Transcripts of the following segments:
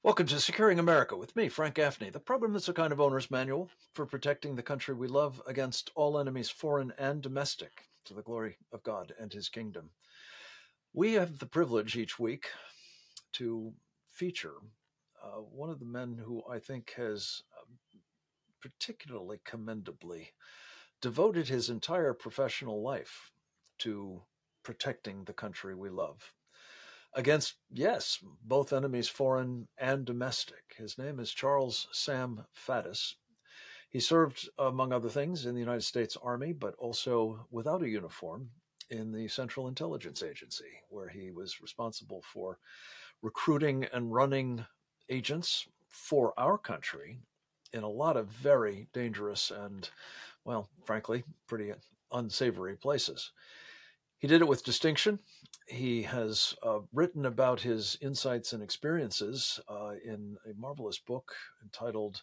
Welcome to Securing America with me, Frank Gaffney. The program that's a kind of owner's manual for protecting the country we love against all enemies, foreign and domestic, to the glory of God and his kingdom. We have the privilege each week to feature one of the men who I think has particularly commendably devoted his entire professional life to protecting the country we love against, yes, both enemies, foreign and domestic. His name is Charles Sam Faddis. He served, among other things, in the United States Army, but also without a uniform in the Central Intelligence Agency, where he was responsible for recruiting and running agents for our country in a lot of very dangerous and, well, frankly, pretty unsavory places. He did it with distinction. He has written about his insights and experiences in a marvelous book entitled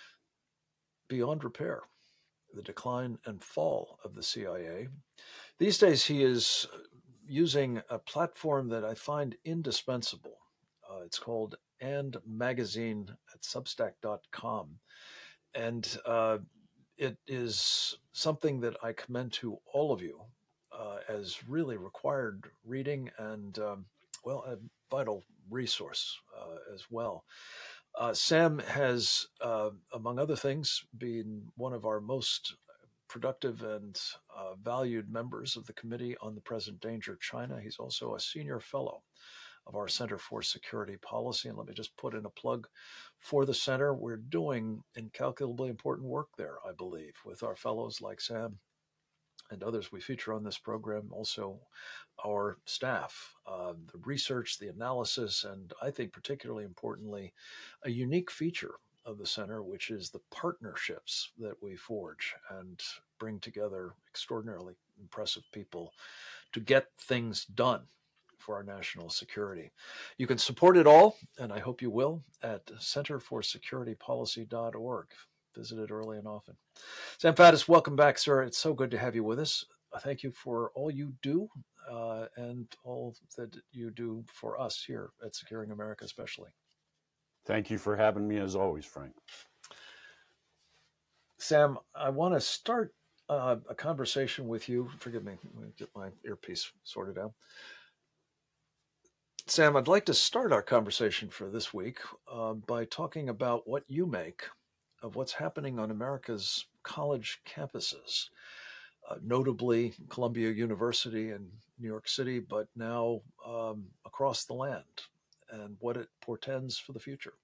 Beyond Repair: The Decline and Fall of the CIA. These days, he is using a platform that I find indispensable. It's called And Magazine at Substack.com. And it is something that I commend to all of you as really required reading and, well, a vital resource as well. Sam has, among other things, been one of our most productive and valued members of the Committee on the Present Danger China. He's also a senior fellow of our Center for Security Policy. And let me just put in a plug for the center. We're doing incalculably important work there, I believe, with our fellows like Sam and others we feature on this program, also our staff, the research, the analysis, and I think particularly importantly, a unique feature of the center, which is the partnerships that we forge and bring together extraordinarily impressive people to get things done for our national security. You can support it all, and I hope you will, at centerforsecuritypolicy.org. Visit it early and often. Sam Faddis, welcome back, sir. It's so good to have you with us. Thank you for all you do and all that you do for us here at Securing America, especially. Thank you for having me, as always, Frank. Sam, I want to start a conversation with you. Forgive me, let me get my earpiece sorted out. Sam, I'd like to start our conversation for this week by talking about what you make of what's happening on America's college campuses, notably Columbia University in New York City, but now across the land, and what it portends for the future.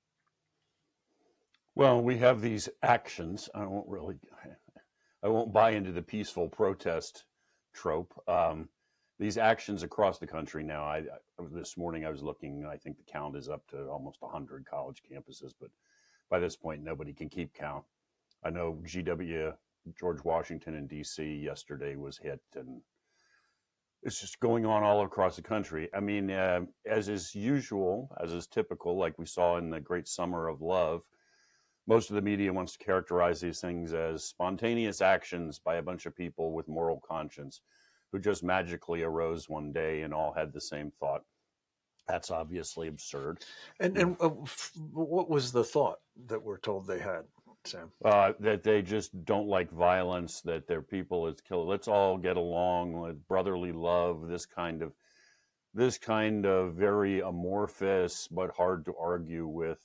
Well, we have these actions. I won't buy into the peaceful protest trope. These actions across the country now. This morning I was looking. I think the count is up to almost 100 college campuses, but by this point, nobody can keep count. I know GW George Washington in D.C. yesterday was hit, and it's just going on all across the country. I mean, as is usual, as is typical, like we saw in the Great Summer of Love, most of the media wants to characterize these things as spontaneous actions by a bunch of people with moral conscience who just magically arose one day and all had the same thought. That's obviously absurd. And what was the thought that we're told they had, Sam? That they just don't like violence, that their people is killed. Let's all get along with brotherly love, this kind of very amorphous but hard to argue with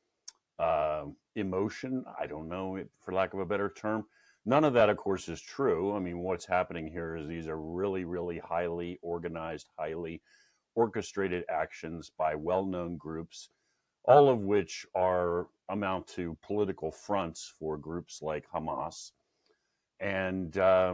emotion. I don't know, for lack of a better term. None of that, of course, is true. I mean, what's happening here is these are really, really highly organized, highly orchestrated actions by well-known groups, all of which amount to political fronts for groups like Hamas. And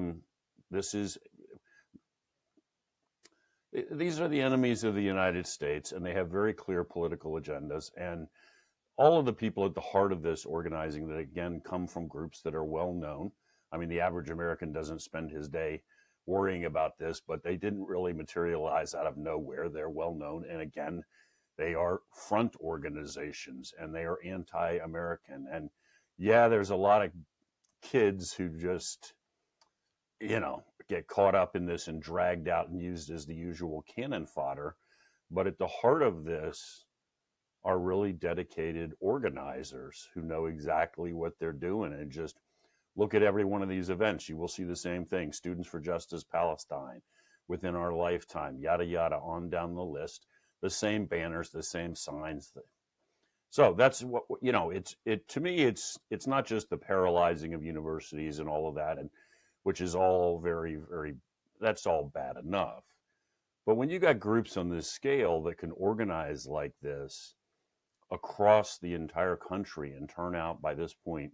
these are the enemies of the United States, and they have very clear political agendas. And all of the people at the heart of this organizing that, again, come from groups that are well known. I mean, the average American doesn't spend his day worrying about this, but they didn't really materialize out of nowhere. They're well known. And again, they are front organizations and they are anti-American. And yeah, there's a lot of kids who just, get caught up in this and dragged out and used as the usual cannon fodder. But at the heart of this are really dedicated organizers who know exactly what they're doing. And just look at every one of these events. You will see the same thing. Students for Justice Palestine, Within Our Lifetime, yada, yada, on down the list. The same banners, the same signs. So that's what, to me, it's not just the paralyzing of universities and all of that, and which is all very, very, that's all bad enough. But when you got groups on this scale that can organize like this across the entire country and turn out by this point,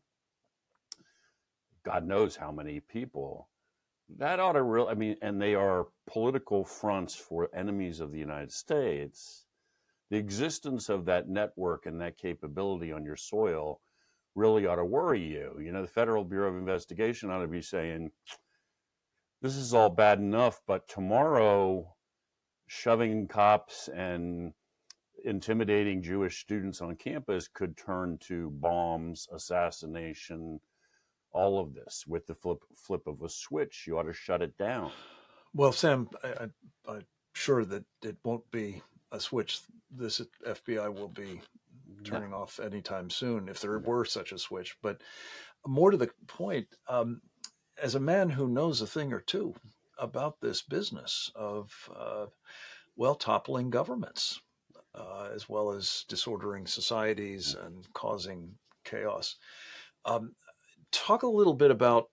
God knows how many people, that ought to really, and they are political fronts for enemies of the United States. The existence of that network and that capability on your soil really ought to worry you. The Federal Bureau of Investigation ought to be saying, this is all bad enough, but tomorrow, shoving cops and intimidating Jewish students on campus could turn to bombs, assassination, all of this. With the flip of a switch, you ought to shut it down. Well, Sam, I'm sure that it won't be a switch this FBI will be turning off anytime soon, if there were such a switch. But more to the point, as a man who knows a thing or two about this business of, toppling governments, as well as disordering societies and causing chaos, talk a little bit about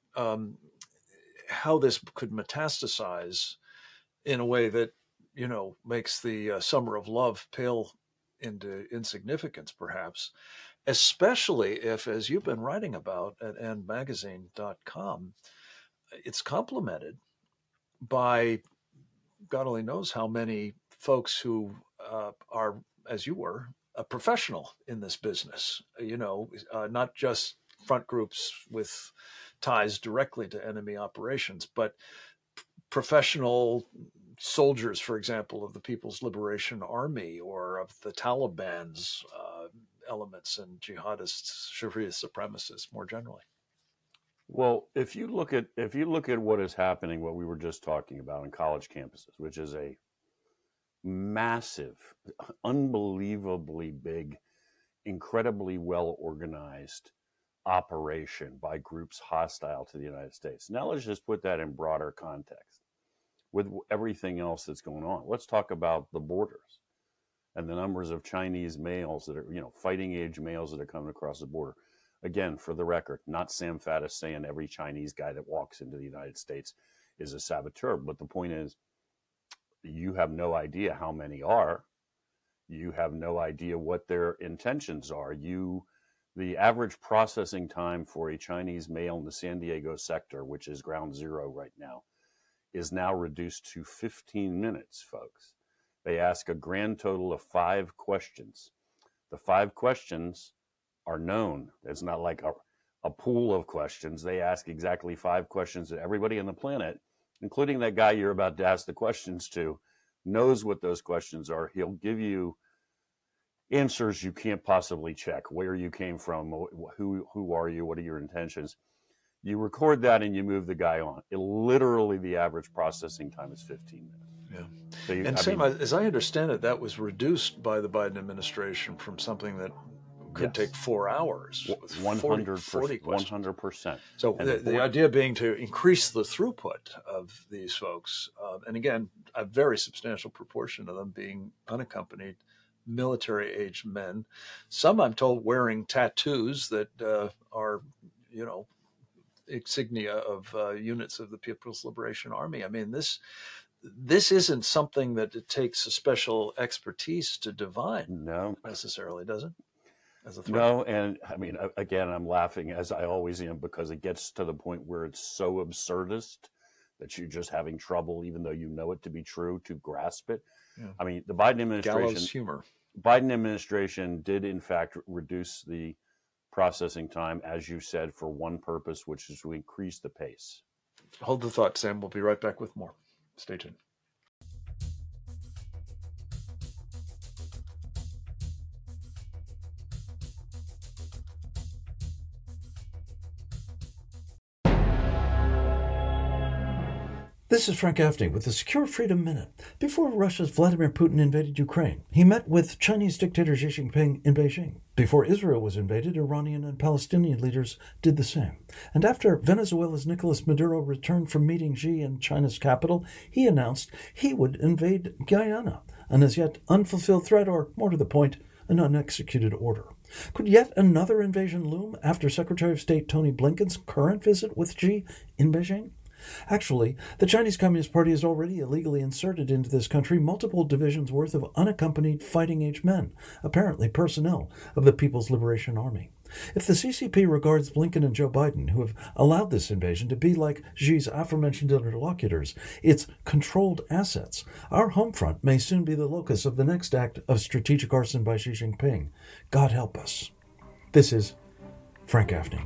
how this could metastasize in a way that, makes the summer of love pale into insignificance, perhaps, especially if, as you've been writing about at endmagazine.com, it's complemented by God only knows how many folks who are, as you were, a professional in this business, not just front groups with ties directly to enemy operations, but professional soldiers, for example, of the People's Liberation Army or of the Taliban's elements and jihadists, Sharia supremacists more generally. Well, if you look at what is happening, what we were just talking about on college campuses, which is a massive, unbelievably big, incredibly well organized operation by groups hostile to the United States. Now let's just put that in broader context with everything else that's going on. Let's talk about the borders and the numbers of Chinese males that are, fighting age males that are coming across the border. Again, for the record, not Sam Faddis saying every Chinese guy that walks into the United States is a saboteur. But the point is, you have no idea how many are. You have no idea what their intentions are. The average processing time for a Chinese male in the San Diego sector, which is ground zero right now, is now reduced to 15 minutes, folks. They ask a grand total of 5 questions. The 5 questions are known. It's not like a pool of questions. They ask exactly 5 questions that everybody on the planet, including that guy you're about to ask the questions to, knows what those questions are. He'll give you answers you can't possibly check. Where you came from, who are you, what are your intentions? You record that and you move the guy on. Literally, the average processing time is 15 minutes. Yeah. So Sam, as I understand it, that was reduced by the Biden administration from something that could take 4 hours. 100%. 100%. So the idea being to increase the throughput of these folks, and again, a very substantial proportion of them being unaccompanied military-aged men. Some, I'm told, wearing tattoos that are, insignia of units of the People's Liberation Army. I mean, this isn't something that it takes a special expertise to divine. No, necessarily, does it? No, and again, I'm laughing as I always am because it gets to the point where it's so absurdist that you're just having trouble, even though you know it to be true, to grasp it. Yeah. The Biden administration, gallows humor. Biden administration did in fact reduce the processing time, as you said, for one purpose, which is to increase the pace. Hold the thought, Sam. We'll be right back with more. Stay tuned. This is Frank Gaffney with the Secure Freedom Minute. Before Russia's Vladimir Putin invaded Ukraine, he met with Chinese dictator Xi Jinping in Beijing. Before Israel was invaded, Iranian and Palestinian leaders did the same. And after Venezuela's Nicolas Maduro returned from meeting Xi in China's capital, he announced he would invade Guyana, an as yet unfulfilled threat, or more to the point, an unexecuted order. Could yet another invasion loom after Secretary of State Tony Blinken's current visit with Xi in Beijing? Actually, the Chinese Communist Party has already illegally inserted into this country multiple divisions worth of unaccompanied fighting-age men, apparently personnel of the People's Liberation Army. If the CCP regards Blinken and Joe Biden, who have allowed this invasion, to be like Xi's aforementioned interlocutors, its controlled assets, our home front may soon be the locus of the next act of strategic arson by Xi Jinping. God help us. This is Frank Gaffney.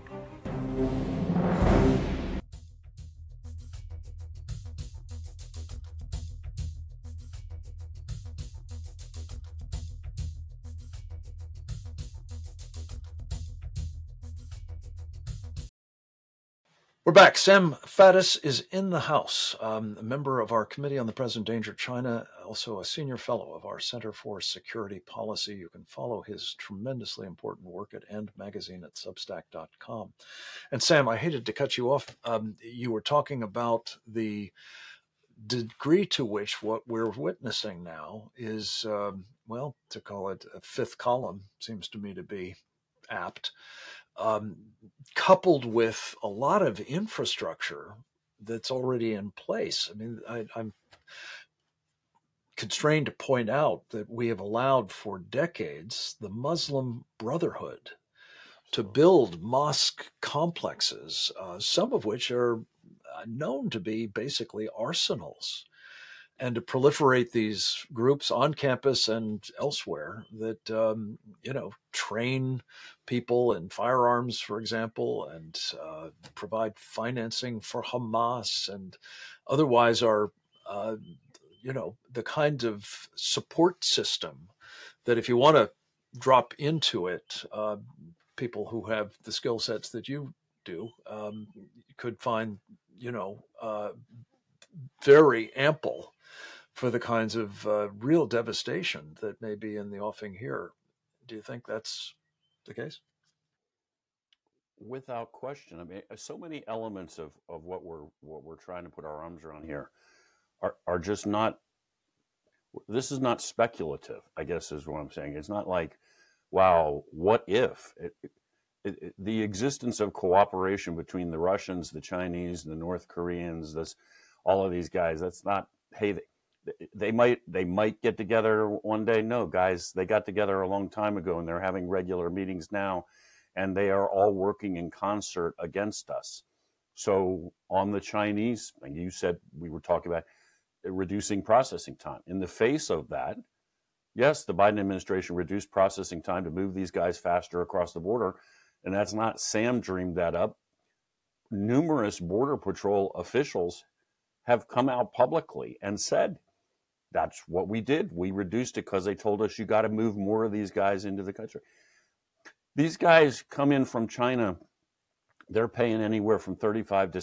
We're back. Sam Faddis is in the house, a member of our Committee on the Present Danger China, also a senior fellow of our Center for Security Policy. You can follow his tremendously important work at End Magazine at Substack.com. And Sam, I hated to cut you off. You were talking about the degree to which what we're witnessing now is, well, to call it a fifth column seems to me to be apt. Coupled with a lot of infrastructure that's already in place. I mean, I'm constrained to point out that we have allowed for decades the Muslim Brotherhood to build mosque complexes, some of which are known to be basically arsenals, and to proliferate these groups on campus and elsewhere that, train people in firearms, for example, and provide financing for Hamas and otherwise are, the kind of support system that if you want to drop into it, people who have the skill sets that you do could find, very ample for the kinds of real devastation that may be in the offing here. Do you think that's the case? Without question. I mean, so many elements of what we're trying to put our arms around here are just not. This is not speculative, I guess is what I'm saying. It's not like, wow, what if? The existence of cooperation between the Russians, the Chinese, the North Koreans, all of these guys, that's not, hey, they might get together one day. No, guys, they got together a long time ago and they're having regular meetings now, and they are all working in concert against us. So on the Chinese, and you said we were talking about reducing processing time. In the face of that, yes, the Biden administration reduced processing time to move these guys faster across the border. And that's not Sam dreamed that up. Numerous Border Patrol officials have come out publicly and said, that's what we did. We reduced it because they told us you got to move more of these guys into the country. These guys come in from China. They're paying anywhere from $35,000 to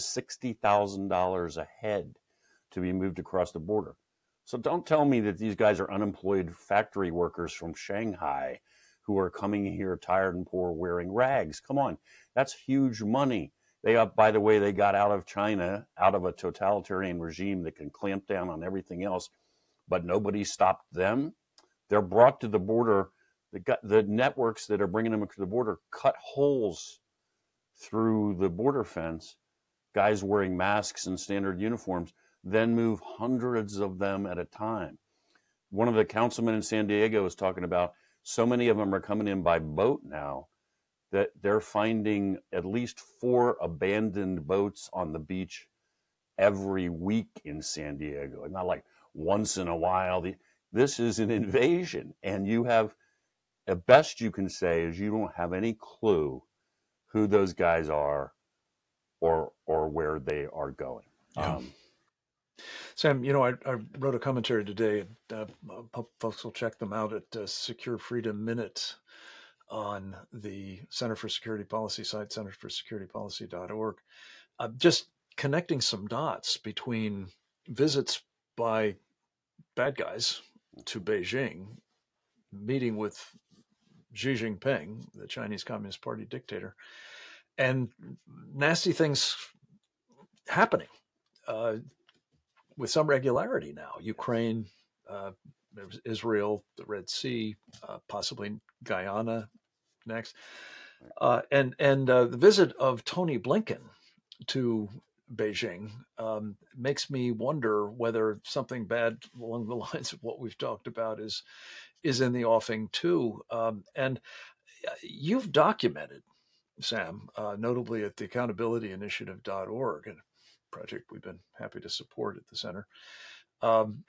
$60,000 a head to be moved across the border. So don't tell me that these guys are unemployed factory workers from Shanghai who are coming here tired and poor wearing rags. Come on, that's huge money. By the way, they got out of China, out of a totalitarian regime that can clamp down on everything else, but nobody stopped them. They're brought to the border. The networks that are bringing them to the border cut holes through the border fence, guys wearing masks and standard uniforms, then move hundreds of them at a time. One of the councilmen in San Diego was talking about so many of them are coming in by boat now that they're finding at least 4 abandoned boats on the beach every week in San Diego. Not like once in a while. This is an invasion, and you have, the best you can say is you don't have any clue who those guys are or where they are going. Yeah. Sam, I wrote a commentary today. Folks will check them out at Secure Freedom Minute on the Center for Security Policy site, centerforsecuritypolicy.org. Just connecting some dots between visits by bad guys to Beijing, meeting with Xi Jinping, the Chinese Communist Party dictator, and nasty things happening with some regularity now. Ukraine, uh, Israel, the Red Sea, possibly Guyana next, and the visit of Tony Blinken to Beijing makes me wonder whether something bad along the lines of what we've talked about is in the offing too. And you've documented, Sam, notably at the accountabilityinitiative.org, a project we've been happy to support at the center. Um,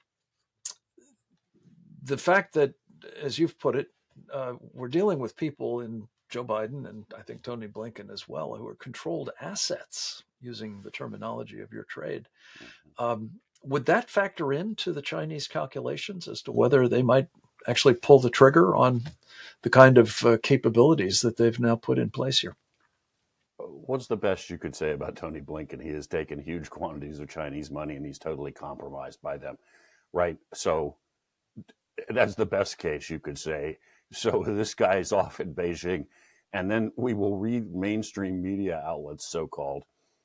the fact that, as you've put it, we're dealing with people in Joe Biden and I think Tony Blinken as well, who are controlled assets, using the terminology of your trade. Would that factor into the Chinese calculations as to whether they might actually pull the trigger on the kind of capabilities that they've now put in place here? What's the best you could say about Tony Blinken? He has taken huge quantities of Chinese money and he's totally compromised by them, right? So that's the best case you could say. So this guy is off in Beijing, and then we will read mainstream media outlets, so-called,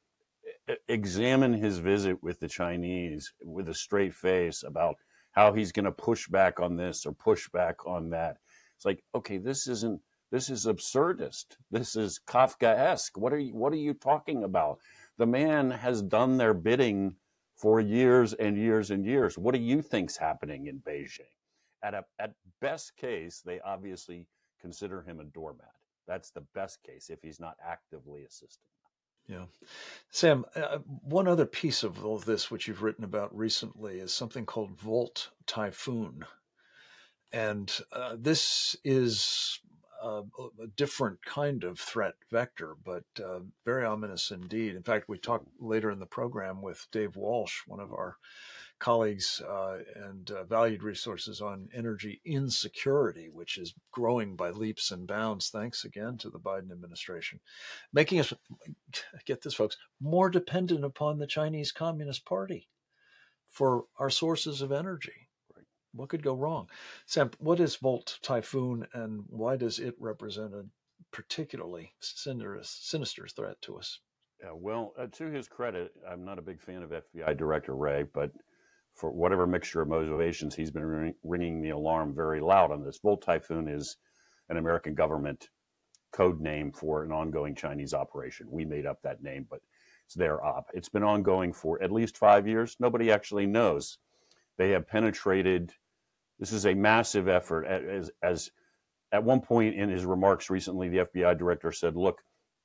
examine his visit with the Chinese with a straight face about how he's going to push back on this or push back on that. It's like, okay, this is absurdist. This is Kafkaesque. What are you talking about? The man has done their bidding for years and years and years. What do you think's happening in Beijing? At best case, they obviously consider him a doormat. That's the best case if he's not actively assisting. Yeah. Sam, one other piece of all this, which you've written about recently, is something called Volt Typhoon. And this is a different kind of threat vector, but very ominous indeed. In fact, we talk later in the program with Dave Walsh, one of our colleagues and valued resources on energy insecurity, which is growing by leaps and bounds, thanks again to the Biden administration, making us, get this, folks, more dependent upon the Chinese Communist Party for our sources of energy. What could go wrong? Sam, what is Volt Typhoon and why does it represent a particularly sinister threat to us? Yeah, well, to his credit, I'm not a big fan of FBI Director Wray, but for whatever mixture of motivations, he's been ringing the alarm very loud on this. Volt Typhoon is an American government code name for an ongoing Chinese operation. We made up that name, but it's their op. It's been ongoing for at least 5 years. Nobody actually knows. They have penetrated. This is a massive effort. As at one point in his remarks recently, the FBI director said, look,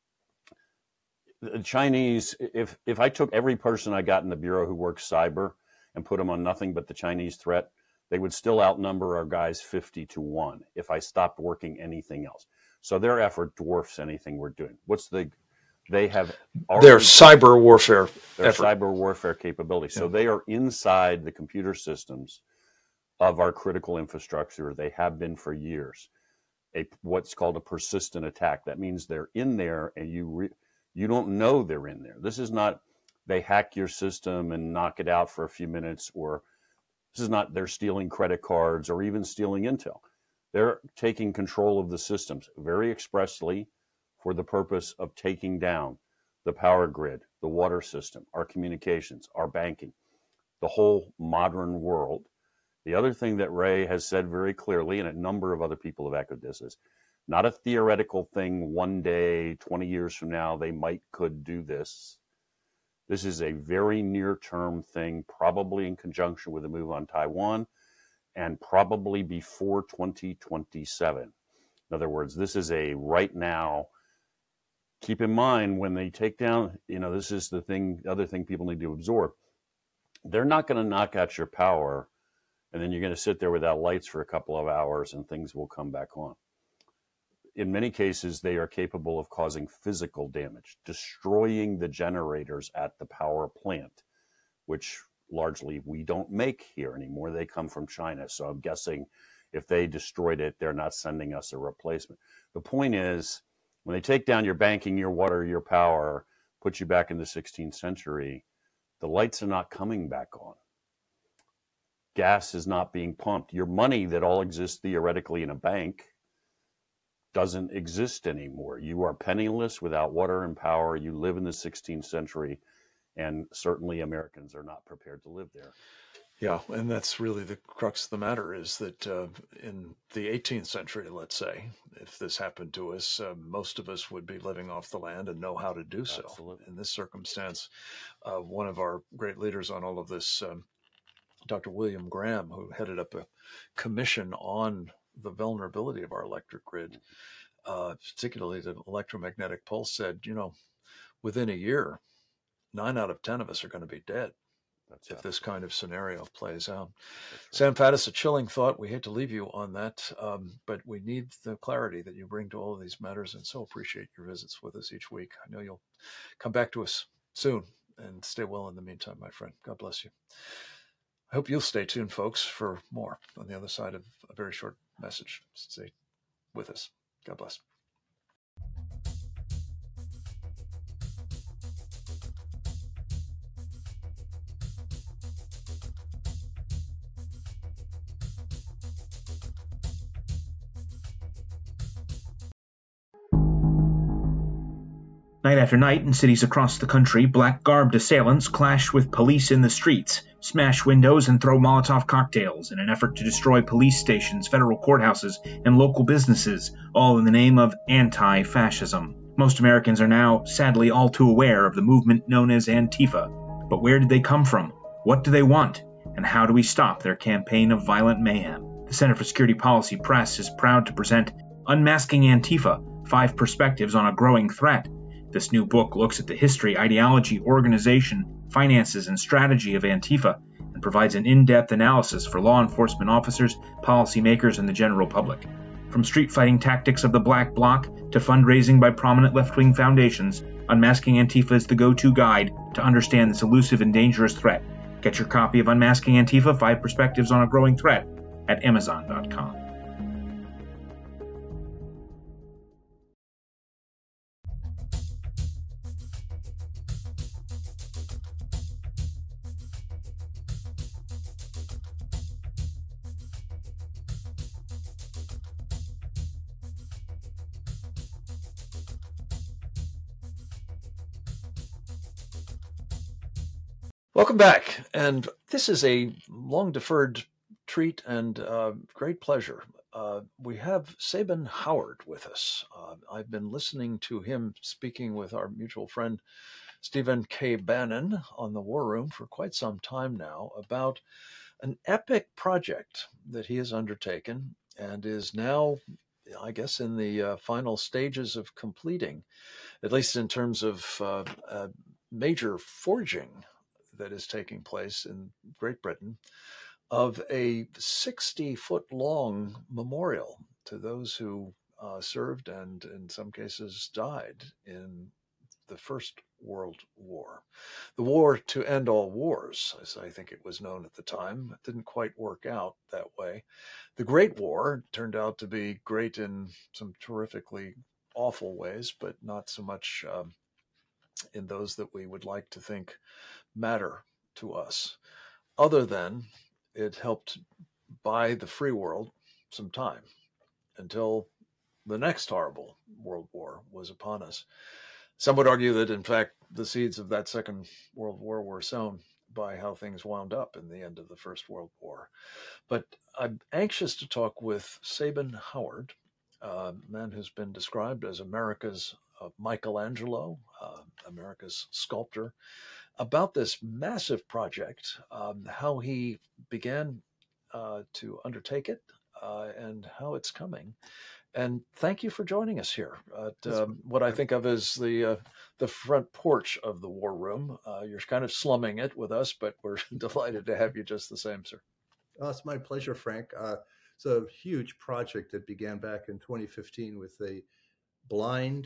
the Chinese, if I took every person I got in the Bureau who works cyber and put them on nothing but the Chinese threat, they would still outnumber our guys 50-1 if I stopped working anything else. So their effort dwarfs anything we're doing. They have their cyber warfare cyber warfare capability. So they are inside the computer systems of our critical infrastructure. They have been for years. What's called a persistent attack. That means they're in there and you don't know they're in there. This is not they hack your system and knock it out for a few minutes, or this is not they're stealing credit cards or even stealing intel. They're taking control of the systems very expressly for the purpose of taking down the power grid, the water system, our communications, our banking, the whole modern world. The other thing that Wray has said very clearly, and a number of other people have echoed this, is not a theoretical thing. One day, 20 years from now, they could do this. This is a very near-term thing, probably in conjunction with a move on Taiwan, and probably before 2027. In other words, this is a right now. Keep in mind when they take down, this is the other thing people need to absorb. They're not going to knock out your power, and then you're going to sit there without lights for a couple of hours and things will come back on. In many cases, they are capable of causing physical damage, destroying the generators at the power plant, which largely we don't make here anymore. They come from China. So I'm guessing if they destroyed it, they're not sending us a replacement. The point is, when they take down your banking, your water, your power, put you back in the 16th century, The lights are not coming back on. Gas is not being pumped. Your money that all exists theoretically in a bank doesn't exist anymore. You are penniless without water and power. You live in the 16th century, and certainly Americans are not prepared to live there. Yeah, and that's really the crux of the matter, is that in the 18th century, let's say, if this happened to us, most of us would be living off the land and know how to do so. Absolutely. In this circumstance, one of our great leaders on all of this, Dr. William Graham, who headed up a commission on the vulnerability of our electric grid, particularly the electromagnetic pulse, said, within a year, 9 out of 10 of us are going to be dead if this kind of scenario plays out. Right. Sam Faddis, a chilling thought. We hate to leave you on that, but we need the clarity that you bring to all of these matters, and so appreciate your visits with us each week. I know you'll come back to us soon, and stay well in the meantime, my friend. God bless you. I hope you'll stay tuned, folks, for more on the other side of a very short message. Stay with us. God bless. Night after night, in cities across the country, black-garbed assailants clash with police in the streets, smash windows, and throw Molotov cocktails in an effort to destroy police stations, federal courthouses, and local businesses, all in the name of anti-fascism. Most Americans are now, sadly, all too aware of the movement known as Antifa. But where did they come from? What do they want? And how do we stop their campaign of violent mayhem? The Center for Security Policy Press is proud to present Unmasking Antifa: 5 Perspectives on a Growing Threat. This new book looks at the history, ideology, organization, finances, and strategy of Antifa, and provides an in-depth analysis for law enforcement officers, policymakers, and the general public. From street fighting tactics of the Black Bloc to fundraising by prominent left-wing foundations, Unmasking Antifa is the go-to guide to understand this elusive and dangerous threat. Get your copy of Unmasking Antifa: 5 Perspectives on a Growing Threat at Amazon.com. Welcome back. And this is a long-deferred treat and great pleasure. We have Sabin Howard with us. I've been listening to him speaking with our mutual friend, Stephen K. Bannon, on the War Room for quite some time now about an epic project that he has undertaken and is now, I guess, in the final stages of completing, at least in terms of major forging that is taking place in Great Britain, of a 60-foot-long memorial to those who served and in some cases died in the First World War. The war to end all wars, as I think it was known at the time, didn't quite work out that way. The Great War turned out to be great in some terrifically awful ways, but not so much in those that we would like to think matter to us, other than it helped buy the free world some time until the next horrible world war was upon us. Some would argue that, in fact, the seeds of that Second World War were sown by how things wound up in the end of the First World War. But I'm anxious to talk with Sabin Howard, a man who's been described as America's Michelangelo, America's sculptor, about this massive project, how he began to undertake it, and how it's coming. And thank you for joining us here at what I think of as the front porch of the War Room. You're kind of slumming it with us, but we're delighted to have you just the same, sir. Oh, it's my pleasure, Frank. It's a huge project that began back in 2015 with a blind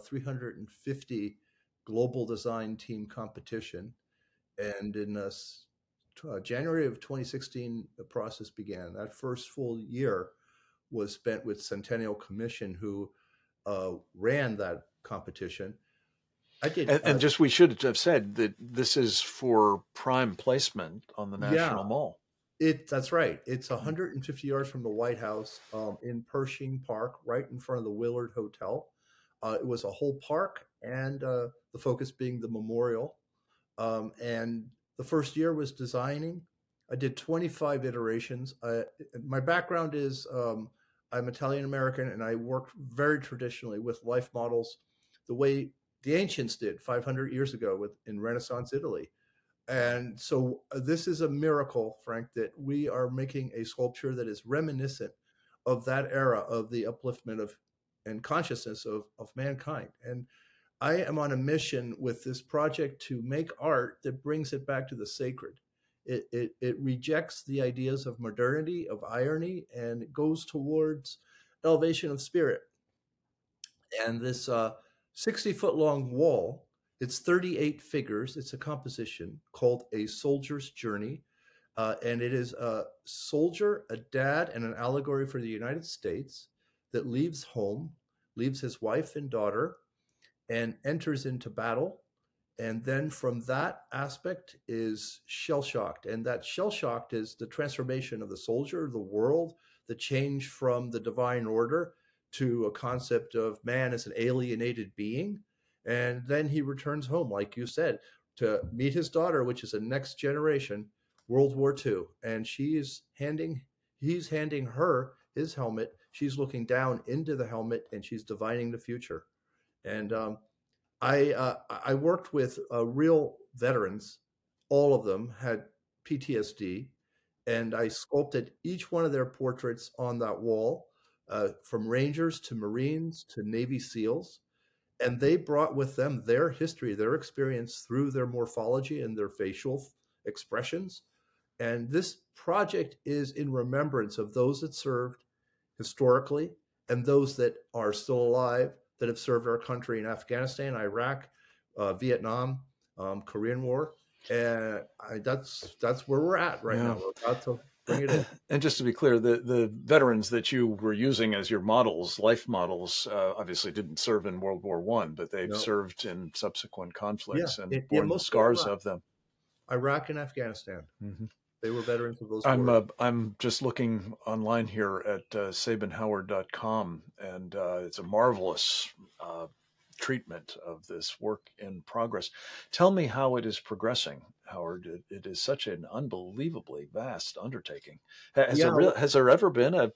350 global design team competition. And in January of 2016, the process began. That first full year was spent with Centennial Commission, who ran that competition. I did. And just we should have said that this is for prime placement on the Yeah, National Mall. that's right. It's 150 yards from the White House, in Pershing Park, right in front of the Willard Hotel. It was a whole park, and the focus being the memorial. And the first year was designing. I did 25 iterations. My background is, I'm Italian American, and I work very traditionally with life models, the way the ancients did 500 years ago in Renaissance Italy. And so this is a miracle, Frank, that we are making a sculpture that is reminiscent of that era of the upliftment of and consciousness of mankind. And I am on a mission with this project to make art that brings it back to the sacred. It rejects the ideas of modernity, of irony, and it goes towards elevation of spirit. And this 60-foot long wall, it's 38 figures. It's a composition called A Soldier's Journey. And it is a soldier, a dad, and an allegory for the United States that leaves home, leaves his wife and daughter, and enters into battle. And then from that aspect is shell shocked. And that shell shocked is the transformation of the soldier, the world, the change from the divine order to a concept of man as an alienated being. And then he returns home, like you said, to meet his daughter, which is a next generation, World War II. And he's handing her his helmet. She's looking down into the helmet, and she's divining the future. And I worked with real veterans. All of them had PTSD, and I sculpted each one of their portraits on that wall, from Rangers to Marines to Navy SEALs. And they brought with them their history, their experience through their morphology and their facial expressions. And this project is in remembrance of those that served historically and those that are still alive that have served our country in Afghanistan, Iraq, Vietnam, Korean War. And that's where we're at right now. We're about to bring it in. And just to be clear, the veterans that you were using as your models, life models, obviously didn't serve in World War I, but they've served in subsequent conflicts and borne the scars of them. Iraq and Afghanistan. Mm-hmm. They were veterans of those. I'm just looking online here at sabinhoward.com, and it's a marvelous treatment of this work in progress. Tell me how it is progressing, Howard. It is such an unbelievably vast undertaking. Has there ever been a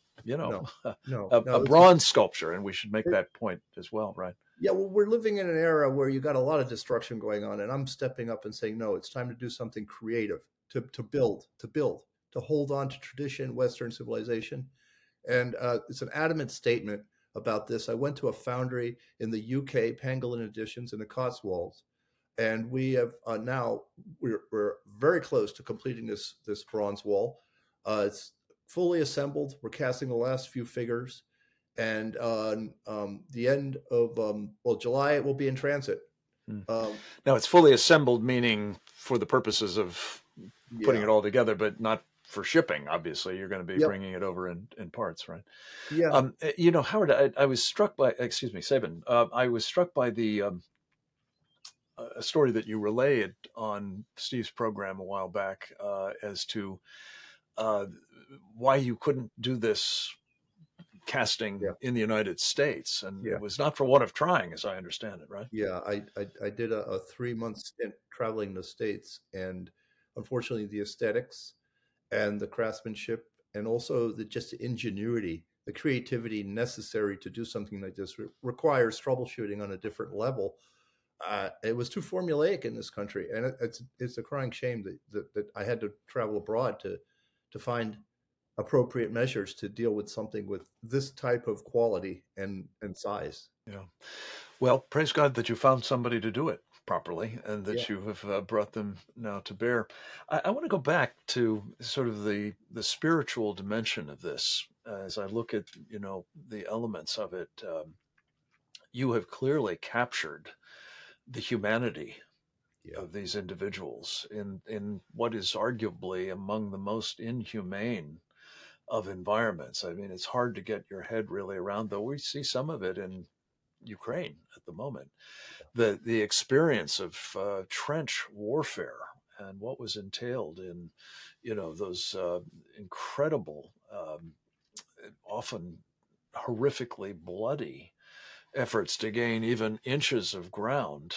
bronze sculpture? And we should make that point as well, right? Yeah, well, we're living in an era where you got a lot of destruction going on, and I'm stepping up and saying, no, it's time to do something creative, to build, to hold on to tradition, Western civilization. And it's an adamant statement about this. I went to a foundry in the UK, Pangolin Editions in the Cotswolds, and we have we're very close to completing this bronze wall. It's fully assembled. We're casting the last few figures, and the end of July it will be in transit. Now it's fully assembled, meaning for the purposes of putting it all together, but not for shipping. Obviously, you're going to be bringing it over in parts, right? Yeah. Howard, I was struck by, Sabin, I was struck by the a story that you relayed on Steve's program a while back as to why you couldn't do this casting in the United States, and it was not for want of trying, as I understand it, right? Yeah, I did a 3-month stint traveling the States, and unfortunately the aesthetics and the craftsmanship and also just the ingenuity, the creativity necessary to do something like this requires troubleshooting on a different level. It was too formulaic in this country, and it's a crying shame that I had to travel abroad to find appropriate measures to deal with something with this type of quality and size. Yeah. Well, praise God that you found somebody to do it properly and that you have brought them now to bear. I want to go back to sort of the spiritual dimension of this. As I look at, the elements of it, you have clearly captured the humanity of these individuals in what is arguably among the most inhumane of environments. I mean, it's hard to get your head really around, though we see some of it in Ukraine at the moment. The experience of trench warfare and what was entailed in, those incredible, often horrifically bloody efforts to gain even inches of ground,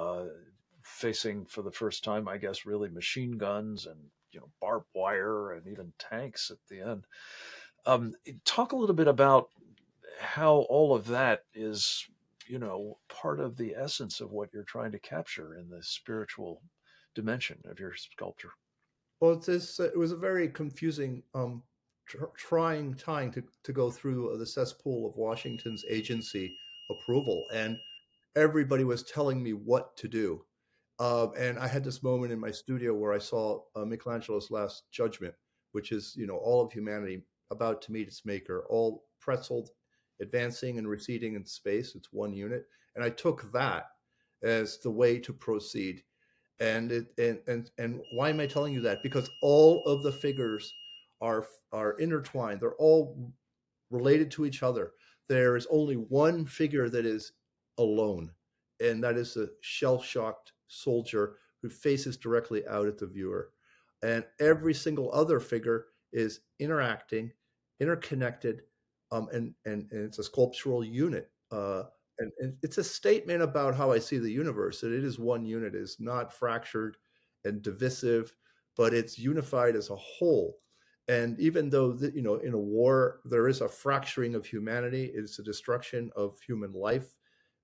facing for the first time, I guess, really machine guns and barbed wire and even tanks at the end. Talk a little bit about how all of that is, part of the essence of what you're trying to capture in the spiritual dimension of your sculpture. Well, it was a very confusing, trying time to go through the cesspool of Washington's agency approval, and everybody was telling me what to do. And I had this moment in my studio where I saw Michelangelo's Last Judgment, which is, all of humanity about to meet its maker, all pretzeled, advancing and receding in space. It's one unit. And I took that as the way to proceed. And why am I telling you that? Because all of the figures are intertwined. They're all related to each other. There is only one figure that is alone, and that is a shell-shocked soldier who faces directly out at the viewer. And every single other figure is interacting, interconnected, and it's a sculptural unit. And it's a statement about how I see the universe, that it is one unit, is not fractured and divisive, but it's unified as a whole. And even though, in a war, there is a fracturing of humanity, it's a destruction of human life.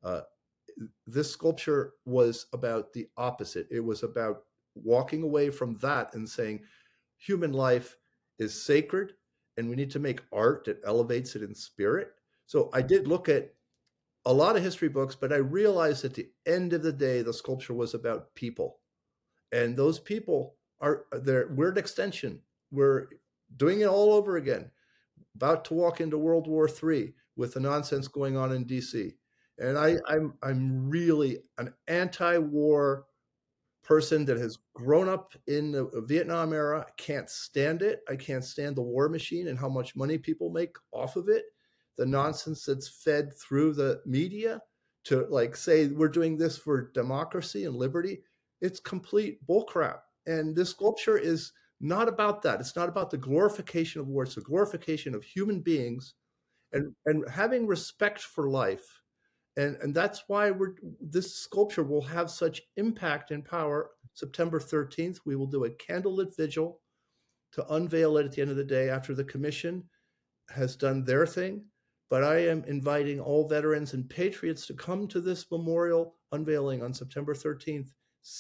This sculpture was about the opposite. It was about walking away from that and saying, human life is sacred, and we need to make art that elevates it in spirit. So I did look at a lot of history books, but I realized at the end of the day, the sculpture was about people. And those people we're an extension. We're doing it all over again, about to walk into World War III with the nonsense going on in DC. And I'm really an anti-war person that has grown up in the Vietnam era. I can't stand it. I can't stand the war machine and how much money people make off of it. The nonsense that's fed through the media to say we're doing this for democracy and liberty. It's complete bullcrap. And this sculpture is not about that. It's not about the glorification of war. It's the glorification of human beings and having respect for life. And that's why this sculpture will have such impact and power. September 13th, we will do a candlelit vigil to unveil it at the end of the day after the commission has done their thing. But I am inviting all veterans and patriots to come to this memorial unveiling on September 13th,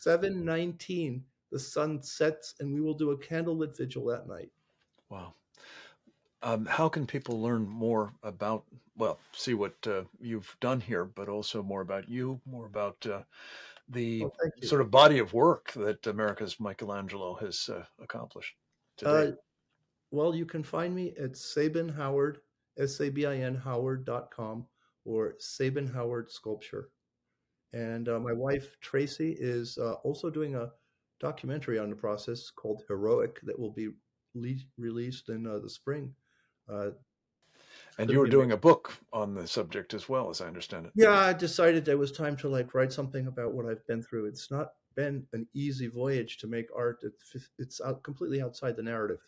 7:19. The sun sets, and we will do a candlelit vigil that night. Wow. How can people learn more about, see what you've done here, but also more about you, more about the sort of body of work that America's Michelangelo has accomplished today? Well, you can find me at Sabin Howard, SABIN Howard.com, or Sabin Howard Sculpture. And my wife, Tracy, is also doing a documentary on the process called Heroic that will be released in the spring. And you were doing a book on the subject as well, as I understand it. Yeah, I decided there was time to write something about what I've been through. It's not been an easy voyage to make art. It's completely outside the narrative.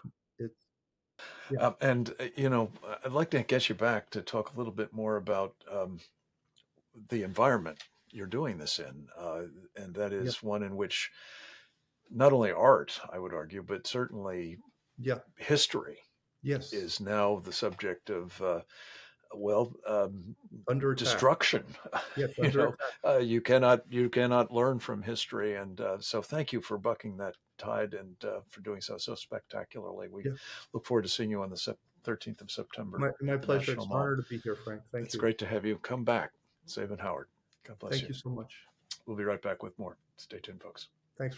Yeah. And, I'd like to get you back to talk a little bit more about the environment you're doing this in. And that is one in which not only art, I would argue, but certainly history is now the subject of, under destruction. Yes, you cannot learn from history. And so thank you for bucking that tide and for doing so spectacularly. We look forward to seeing you on the 13th of September. My pleasure. It's an honor to be here, Frank. Thank you. It's great to have you. Come back. Sabin Howard. God bless you. Thank you so much. We'll be right back with more. Stay tuned, folks. Thanks.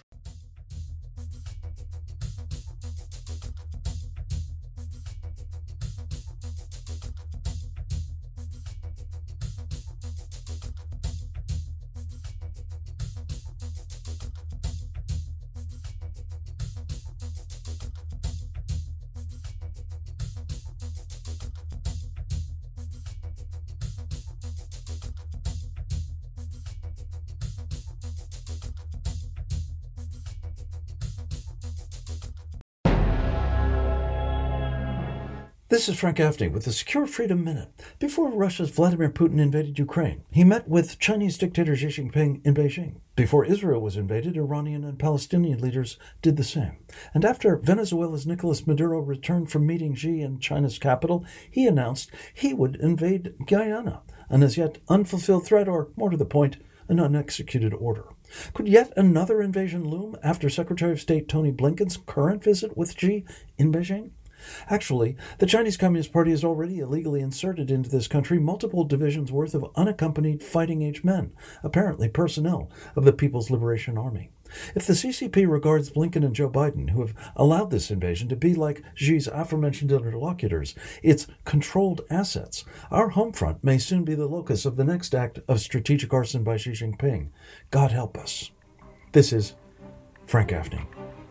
This is Frank Gaffney with the Secure Freedom Minute. Before Russia's Vladimir Putin invaded Ukraine, he met with Chinese dictator Xi Jinping in Beijing. Before Israel was invaded, Iranian and Palestinian leaders did the same. And after Venezuela's Nicolas Maduro returned from meeting Xi in China's capital, he announced he would invade Guyana, an as yet unfulfilled threat, or more to the point, an unexecuted order. Could yet another invasion loom after Secretary of State Tony Blinken's current visit with Xi in Beijing? Actually, the Chinese Communist Party has already illegally inserted into this country multiple divisions worth of unaccompanied fighting-age men, apparently personnel of the People's Liberation Army. If the CCP regards Blinken and Joe Biden, who have allowed this invasion, to be like Xi's aforementioned interlocutors, its controlled assets, our home front may soon be the locus of the next act of strategic arson by Xi Jinping. God help us. This is Frank Gaffney.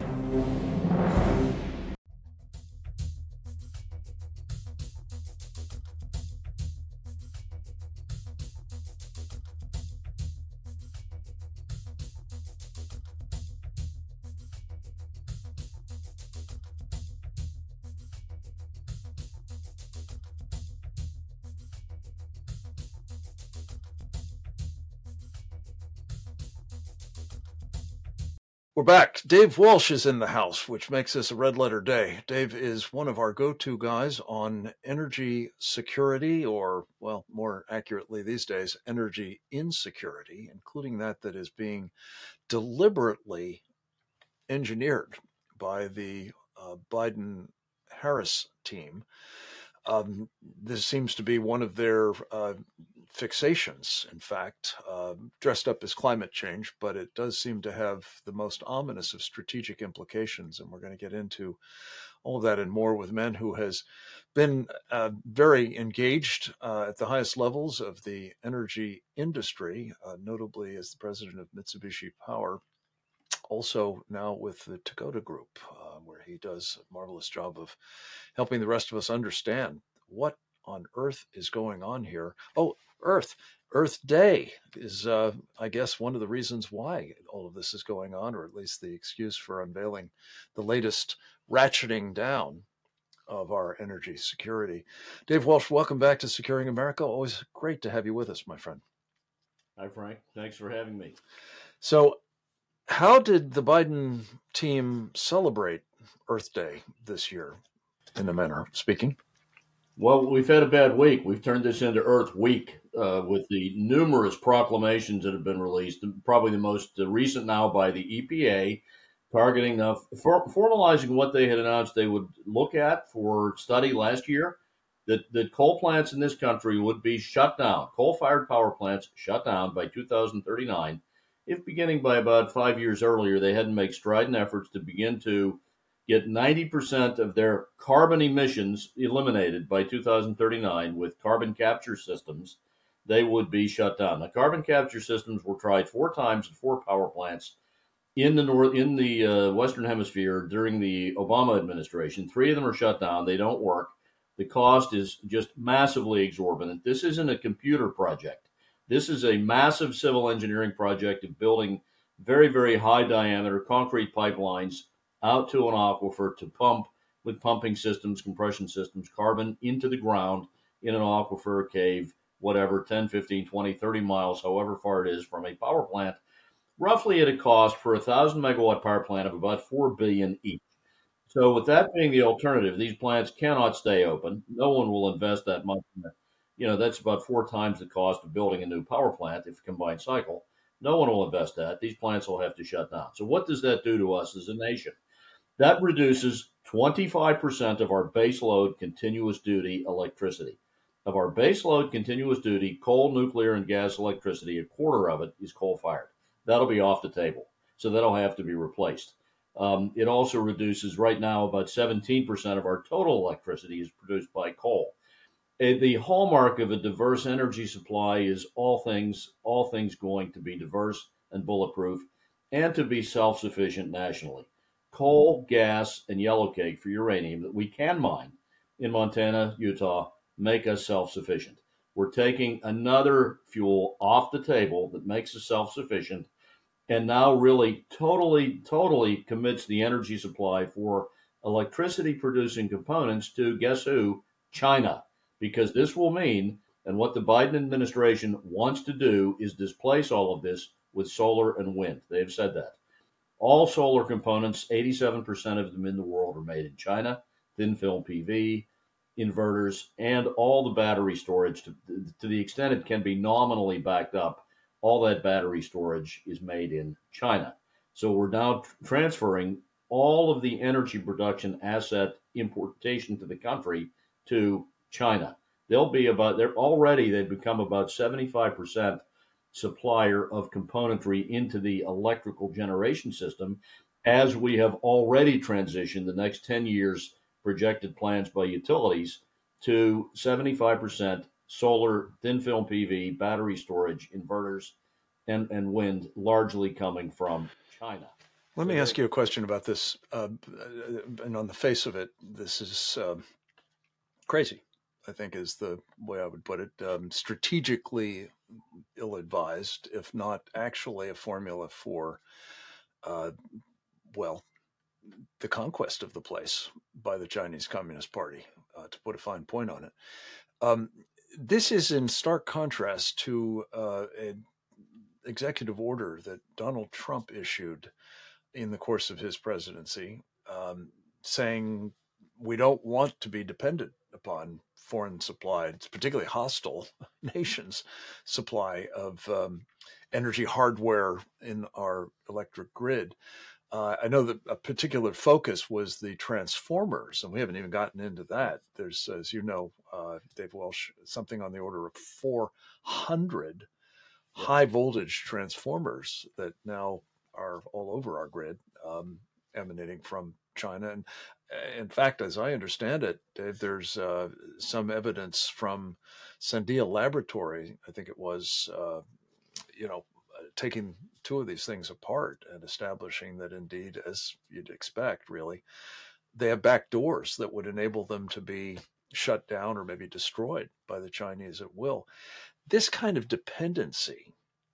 We're back. Dave Walsh is in the house, which makes this a red letter day. Dave is one of our go-to guys on energy security, or, well, more accurately these days, energy insecurity, including that is being deliberately engineered by the Biden-Harris team. This seems to be one of their fixations, in fact, dressed up as climate change, but it does seem to have the most ominous of strategic implications. And we're going to get into all of that and more with men who has been very engaged at the highest levels of the energy industry, notably as the president of Mitsubishi Power, also now with the Tagoda Group, where he does a marvelous job of helping the rest of us understand what on earth is going on here. Oh, Earth Day is, I guess, one of the reasons why all of this is going on, or at least the excuse for unveiling the latest ratcheting down of our energy security. Dave Walsh, welcome back to Securing America. Always great to have you with us, my friend. Hi, Frank. Thanks for having me. So, how did the Biden team celebrate Earth Day this year, in a manner of speaking? Well, we've had a bad week. We've turned this into Earth Week with the numerous proclamations that have been released, probably the most recent now by the EPA, targeting, formalizing what they had announced they would look at for study last year, that coal plants in this country would be shut down, coal-fired power plants shut down by 2039, if beginning by about 5 years earlier, they hadn't made strident efforts to begin to get 90% of their carbon emissions eliminated by 2039 with carbon capture systems, they would be shut down. The carbon capture systems were tried 4 times at 4 power plants in the Western Hemisphere during the Obama administration. 3 of them are shut down. They don't work. The cost is just massively exorbitant. This isn't a computer project. This is a massive civil engineering project of building very, very high diameter concrete pipelines out to an aquifer to pump with pumping systems, compression systems, carbon into the ground in an aquifer, cave, whatever, 10, 15, 20, 30 miles, however far it is from a power plant, roughly at a cost for a 1,000 megawatt power plant of about $4 billion each. So with that being the alternative, these plants cannot stay open. No one will invest that much in it. That's about 4 times the cost of building a new power plant if combined cycle. No one will invest that. These plants will have to shut down. So what does that do to us as a nation? That reduces 25% of our baseload continuous duty electricity. Of our baseload continuous duty coal, nuclear, and gas electricity, a quarter of it is coal-fired. That'll be off the table. So that'll have to be replaced. It also reduces, right now, about 17% of our total electricity is produced by coal. The hallmark of a diverse energy supply is all things going to be diverse and bulletproof and to be self-sufficient nationally. Coal, gas, and yellowcake for uranium that we can mine in Montana, Utah, make us self-sufficient. We're taking another fuel off the table that makes us self-sufficient and now really totally commits the energy supply for electricity producing components to, guess who? China. Because this will mean, and what the Biden administration wants to do is displace all of this with solar and wind. They've said that. All solar components, 87% of them in the world, are made in China. Thin film PV, inverters, and all the battery storage, to the extent it can be nominally backed up, all that battery storage is made in China. So we're now transferring all of the energy production asset importation to the country to China. They've become about 75% supplier of componentry into the electrical generation system, as we have already transitioned the next 10 years projected plans by utilities to 75% solar, thin film PV, battery storage, inverters, and wind, largely coming from China. Let me ask you a question about this. And on the face of it, this is crazy, I think is the way I would put it. Strategically ill-advised, if not actually a formula for, the conquest of the place by the Chinese Communist Party, to put a fine point on it. This is in stark contrast to an executive order that Donald Trump issued in the course of his presidency, saying we don't want to be dependent upon foreign supply, particularly hostile nations' supply of energy hardware in our electric grid. I know that a particular focus was the transformers, and we haven't even gotten into that. There's, as you know, Dave Welsh, something on the order of 400 high voltage transformers that now are all over our grid, emanating from China. And in fact, as I understand it, Dave, there's some evidence from Sandia Laboratory, I think it was, taking two of these things apart and establishing that indeed, as you'd expect, really, they have back doors that would enable them to be shut down or maybe destroyed by the Chinese at will. This kind of dependency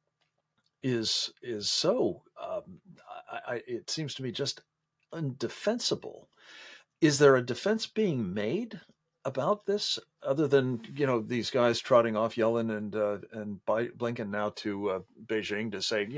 is so, it seems to me, just undefensible. Is there a defense being made about this, other than these guys trotting off, Yellen and Blinken now to Beijing to say,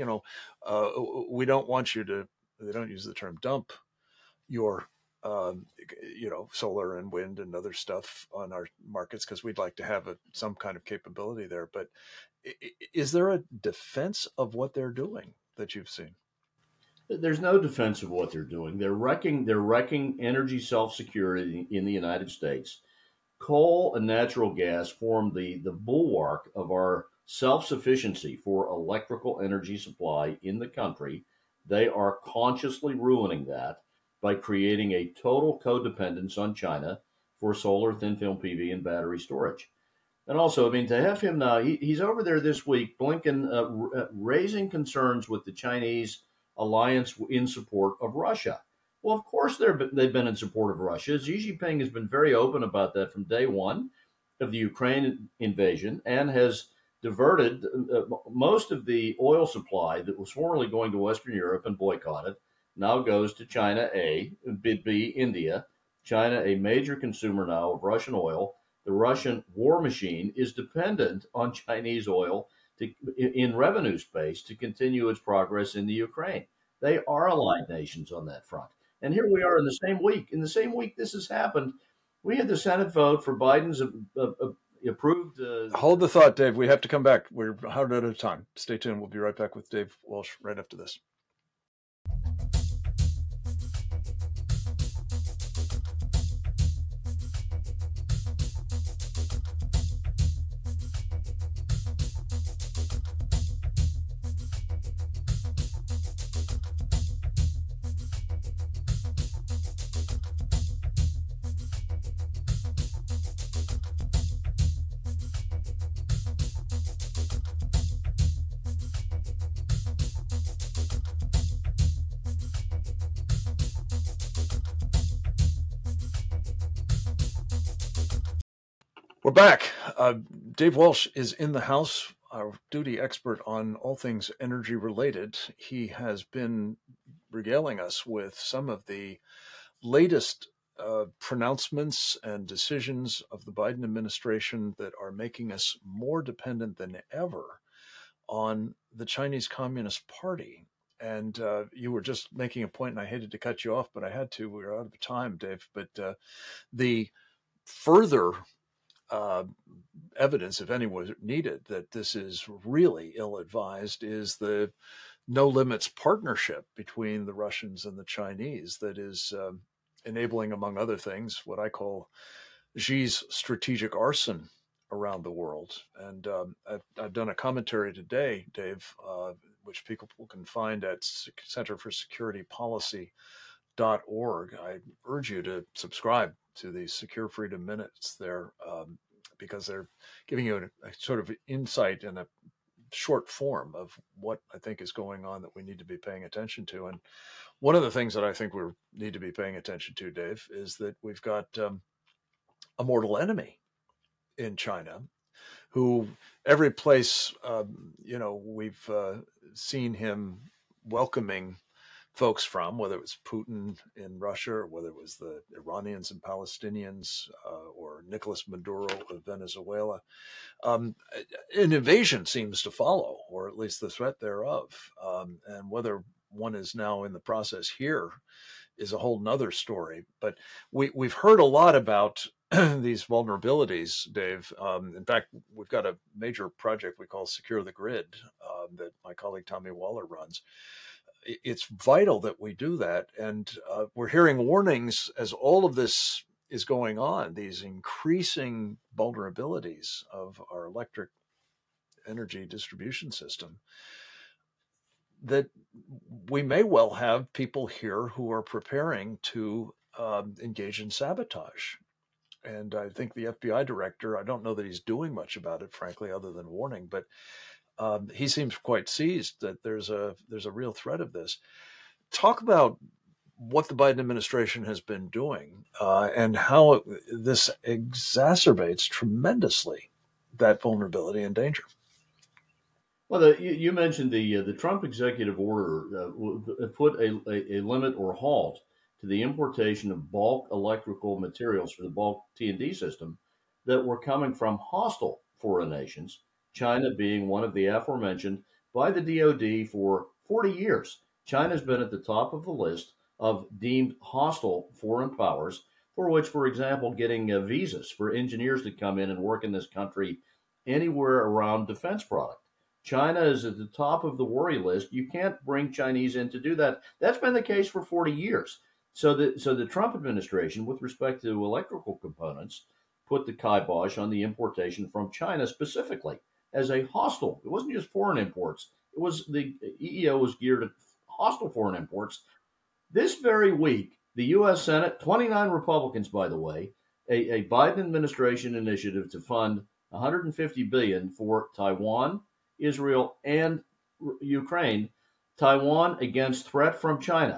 we don't want you to? They don't use the term dump your solar and wind and other stuff on our markets because we'd like to have some kind of capability there. But is there a defense of what they're doing that you've seen? There's no defense of what they're doing. They're wrecking energy self-security in the United States. Coal and natural gas form the bulwark of our self-sufficiency for electrical energy supply in the country. They are consciously ruining that by creating a total codependence on China for solar, thin film PV, and battery storage. And also, to have him now, he's over there this week, Blinken, raising concerns with the Chinese alliance in support of Russia. Well, of course they've been in support of Russia. Xi Jinping has been very open about that from day one of the Ukraine invasion and has diverted most of the oil supply that was formerly going to Western Europe and boycotted, now goes to China, B, India. China, a major consumer now of Russian oil. The Russian war machine is dependent on Chinese oil in revenue space to continue its progress in the Ukraine. They are allied nations on that front. And here we are in the same week. In the same week this has happened, we had the Senate vote for Biden's approved. Hold the thought, Dave. We have to come back. We're out of time. Stay tuned. We'll be right back with Dave Welsh right after this. We're back. Dave Welsh is in the house, our duty expert on all things energy related. He has been regaling us with some of the latest pronouncements and decisions of the Biden administration that are making us more dependent than ever on the Chinese Communist Party. And you were just making a point, and I hated to cut you off, but I had to. We were out of time, Dave. But the further evidence, if any was needed, that this is really ill-advised is the no limits partnership between the Russians and the Chinese that is enabling, among other things, what I call Xi's strategic arson around the world. And I've done a commentary today, Dave, which people can find at Center for Security Policy.org. I urge you to subscribe to the Secure Freedom Minutes there, because they're giving you a sort of insight in a short form of what I think is going on that we need to be paying attention to. And one of the things that I think we need to be paying attention to, Dave, is that we've got a mortal enemy in China, who every place, we've seen him welcoming folks from, whether it was Putin in Russia, or whether it was the Iranians and Palestinians, or Nicolas Maduro of Venezuela. An invasion seems to follow, or at least the threat thereof. And whether one is now in the process here is a whole nother story. But we've heard a lot about these vulnerabilities, Dave. In fact, we've got a major project we call Secure the Grid that my colleague Tommy Waller runs. It's vital that we do that. And we're hearing warnings as all of this is going on, these increasing vulnerabilities of our electric energy distribution system, that we may well have people here who are preparing to engage in sabotage. And I think the FBI director, I don't know that he's doing much about it, frankly, other than warning, but he seems quite seized that there's a real threat of this. Talk about what the Biden administration has been doing and how this exacerbates tremendously that vulnerability and danger. Well, you mentioned the Trump executive order put a limit or halt to the importation of bulk electrical materials for the bulk T&D system that were coming from hostile foreign nations, China being one of the aforementioned by the DoD for 40 years. China's been at the top of the list of deemed hostile foreign powers, for which, for example, getting visas for engineers to come in and work in this country anywhere around defense product. China is at the top of the worry list. You can't bring Chinese in to do that. That's been the case for 40 years. So the Trump administration, with respect to electrical components, put the kibosh on the importation from China specifically as a hostile. It wasn't just foreign imports. It was the EEO was geared at hostile foreign imports. This very week, the U.S. Senate, 29 Republicans, by the way, a Biden administration initiative to fund $150 billion for Taiwan, Israel, and Ukraine. Taiwan against threat from China.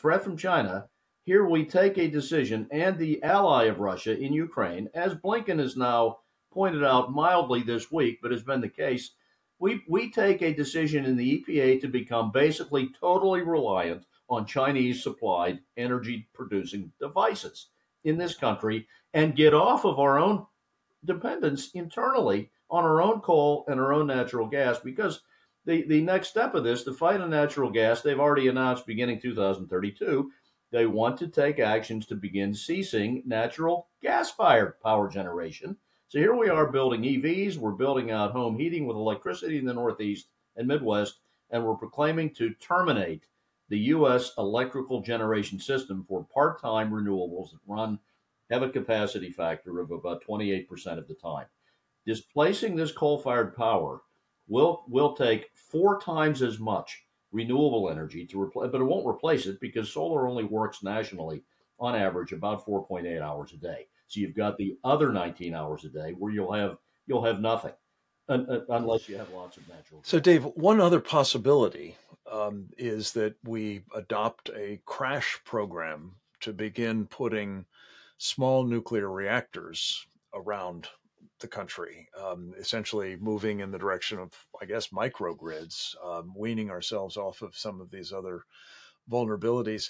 Here we take a decision, and the ally of Russia in Ukraine, as Blinken has now pointed out mildly this week, but has been the case, we take a decision in the EPA to become basically totally reliant on Chinese-supplied energy-producing devices in this country and get off of our own dependence internally on our own coal and our own natural gas, because the next step of this, the fight on natural gas, they've already announced beginning 2032, they want to take actions to begin ceasing natural gas-fired power generation. So here we are building EVs, we're building out home heating with electricity in the Northeast and Midwest, and we're proclaiming to terminate the U.S. electrical generation system for part-time renewables that have a capacity factor of about 28% of the time. Displacing this coal-fired power will take 4 times as much renewable energy to replace, but it won't replace it because solar only works nationally on average about 4.8 hours a day. So you've got the other 19 hours a day where you'll have nothing unless you have lots of natural gas. So, Dave, one other possibility is that we adopt a crash program to begin putting small nuclear reactors around the country, essentially moving in the direction of, I guess, microgrids, weaning ourselves off of some of these other vulnerabilities.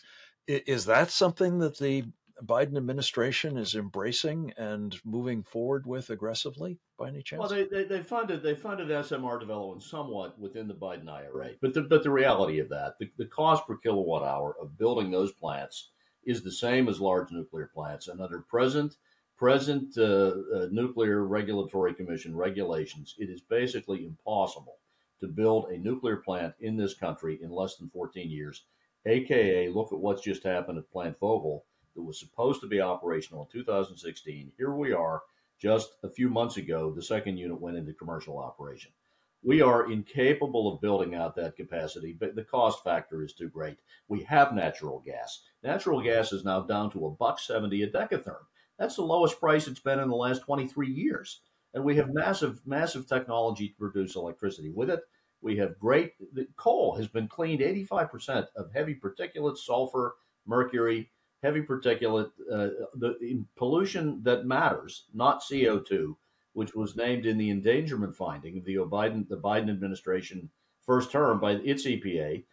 Is that something that the Biden administration is embracing and moving forward with aggressively by any Well, chance? they funded SMR development somewhat within the Biden IRA, but the reality of that, the cost per kilowatt hour of building those plants is the same as large nuclear plants, and under present Nuclear Regulatory Commission regulations, it is basically impossible to build a nuclear plant in this country in less than 14 years. AKA, look at what's just happened at Plant Vogtle that was supposed to be operational in 2016. Here we are, just a few months ago, the second unit went into commercial operation. We are incapable of building out that capacity, but the cost factor is too great. We have natural gas. Natural gas is now down to $1.70 a decatherm. That's the lowest price it's been in the last 23 years. And we have massive technology to produce electricity with it. We have coal has been cleaned 85% of heavy particulates, sulfur, mercury, heavy particulate, the pollution that matters, not CO2, which was named in the endangerment finding of the Biden administration first term by its EPA.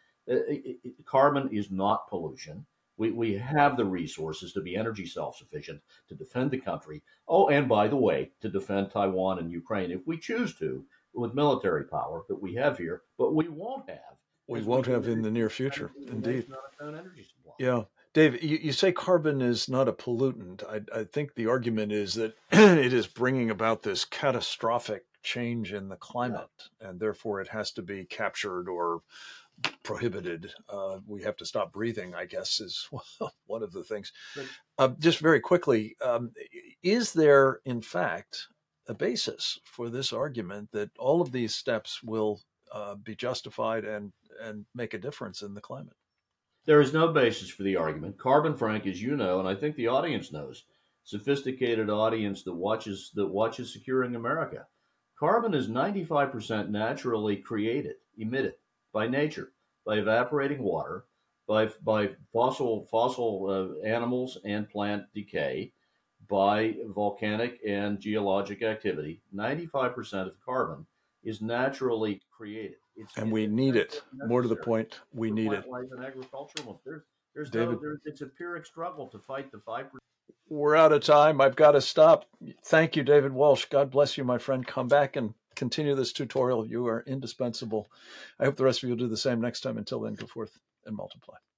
Carbon is not pollution. We have the resources to be energy self-sufficient, to defend the country. Oh, and by the way, to defend Taiwan and Ukraine if we choose to, with military power that we have here, but we won't have. We won't have in the near future, indeed. Energy supply. Yeah. Dave, you say carbon is not a pollutant. I think the argument is that it is bringing about this catastrophic change in the climate, and therefore it has to be captured or prohibited. We have to stop breathing, I guess, is one of the things. Just very quickly, is there, in fact, a basis for this argument that all of these steps will be justified and make a difference in the climate? There is no basis for the argument. Carbon, Frank, as you know, and I think the audience knows, sophisticated audience that watches Securing America. Carbon is 95% naturally emitted by nature, by evaporating water, by fossil animals and plant decay, by volcanic and geologic activity. 95% of carbon is naturally created. And we need it. More to the point, we need it. Life and agriculture. David, it's a pyrrhic struggle to fight the 5%. We're out of time. I've got to stop. Thank you, David Walsh. God bless you, my friend. Come back and continue this tutorial. You are indispensable. I hope the rest of you will do the same next time. Until then, go forth and multiply.